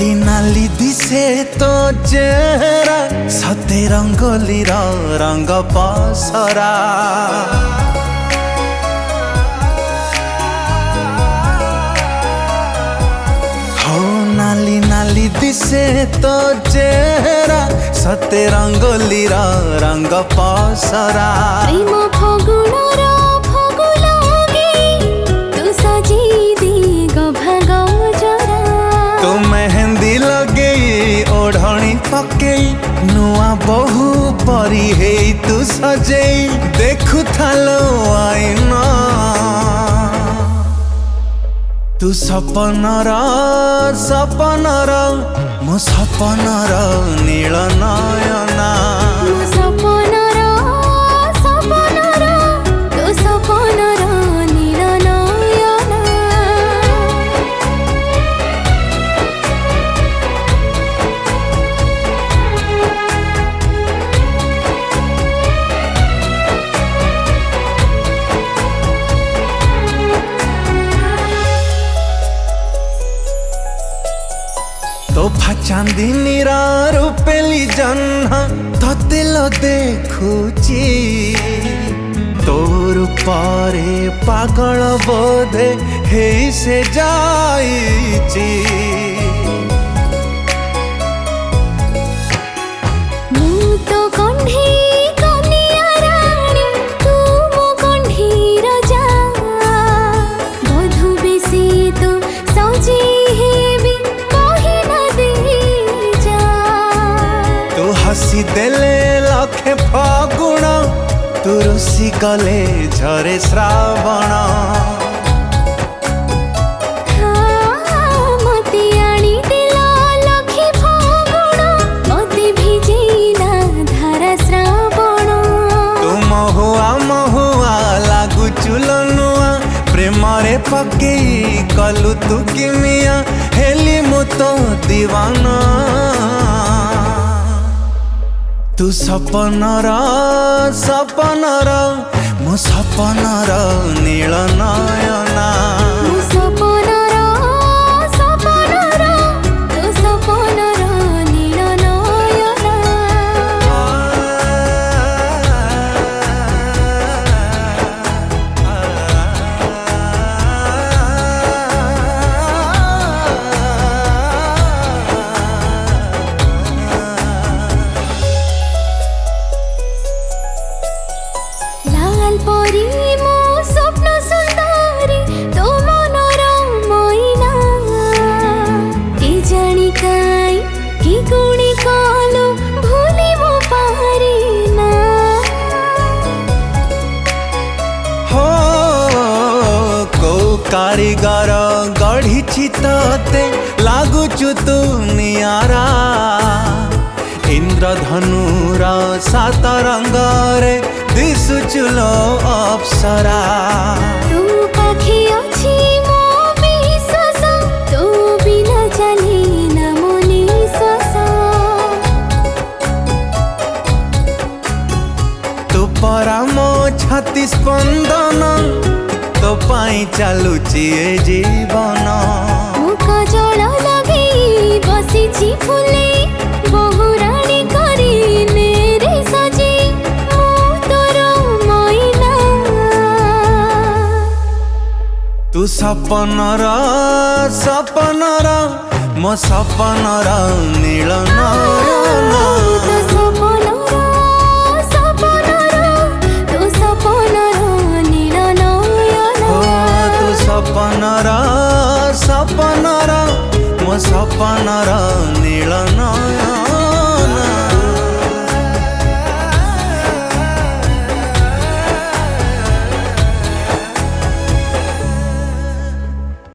नाली नाली दिसे तो चेहरा सते रंगोली रंग पसरा हो नाली नाली दिसे तो चेहरा सते रंगोली रंग पसरा प्रेम फगुणर फगुलगे तू सजी दी गभग जरा तो मेहंदी लगे ओढ़णी पकई नुआ बहु परी हे तू सजेई देखु थालो आईना तू सपनर सपनर मो सपनर नील नयना मो सपनर सपनर तू सपनर नील नयना तोफा चांदनी रूपेली जन्हा ततेल देखुची तोर पारे पागल बोधे हे से जाईची मु तो कंढी कनिया रानी तू मो कंढी राजा बधु बेसी तो सजी हेबी कहि न दे जा तू हसी देले लखे फागुण तू रुसी गले झरे श्रावण मते आनी देला लखे फागुण मते भिजेला धारा श्रावण तू महुआ लागु चुलनुआ प्रेम रे पकेई कलु तू किमिया हेली मु तो दीवाना तू सपनर सपनर मो सपनर नील नयना मो सपनर सपनर तू सपनर नील नयना लाल परी मो स्वप्न सुंदरी तो मनर मैना के जानी काई कि गुणी कालो भूली मो पारी ना हो को कारीगर गढ़ी तते लागुचु तू नियारा इंद्रधनुर सात रंगरे दिशुचुलो अप्सरा तू पाखी अछि मो विश्वास तू बिना चली न मो निश्वास तू परा मो छाती स्पंदन तो पाई चालुची ए जीवन मुख जल लगे बसिछि फुले बहुराणी करी मेरे सजी मो तोर मैना तू सपनर सपनर मो सपनर नील नयना तू सपनर सपनर तू सपनर नील नयना तू सपनर सपनर मो सपनर